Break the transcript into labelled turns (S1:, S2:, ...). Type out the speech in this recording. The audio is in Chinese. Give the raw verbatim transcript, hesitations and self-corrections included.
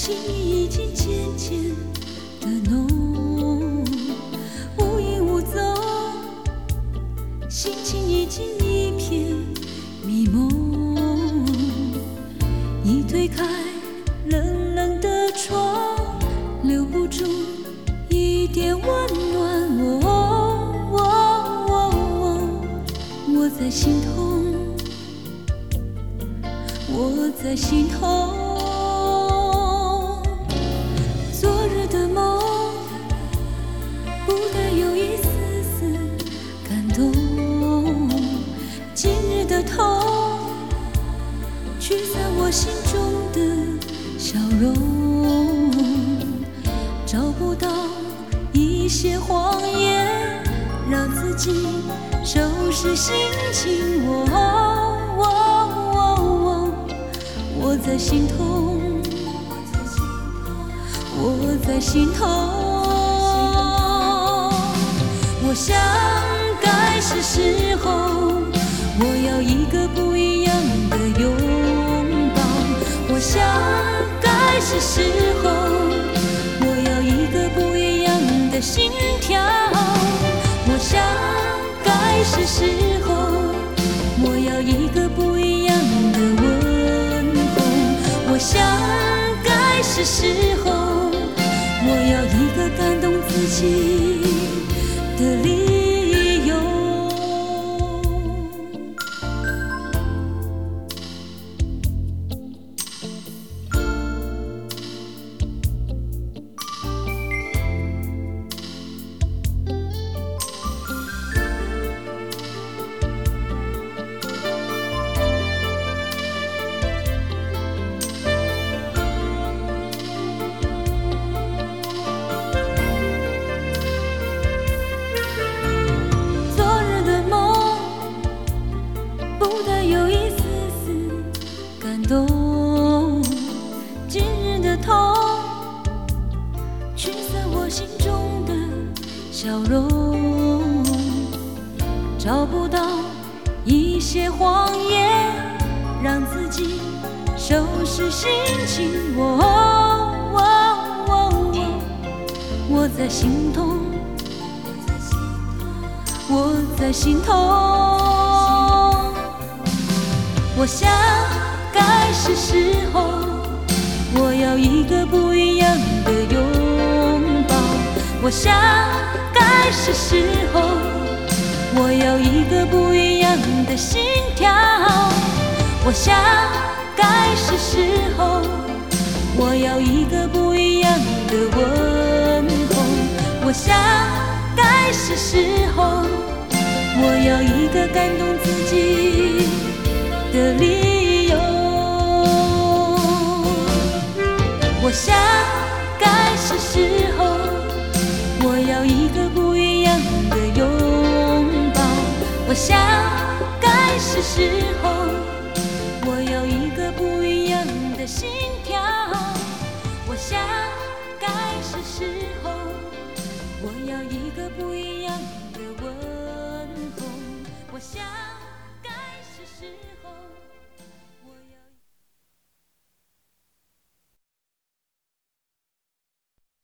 S1: 情意已经渐渐的浓，无影无踪，心情已经一片迷蒙。一推开冷冷的窗，留不住一点温暖。我、哦哦哦、我在心痛，我在心痛。昨日的梦不带有一丝丝感动，今日的痛驱散我心中的笑容。找不到一些谎言，让自己收拾心情。我、哦哦、我在心痛，我在心痛。我想该是时候，我要一个不一样的拥抱。我想该是时候，我要一个不一样的心跳。我想该是时候，我要一个不一样的问候。我想该是时候，我要一个感动自己的理由。今日的痛驱散我心中的笑容。找不到一些谎言，让自己收拾心情。我、哦哦、我在心痛，我在心痛。我想该是时候，我要一个不一样的拥抱。我想该是时候，我要一个不一样的心跳。我想该是时候，我要一个不一样的问候。我想该是时候，我要一个感动自己的理由。我想该是时候，我要一个不一样的拥抱。我想该是时候，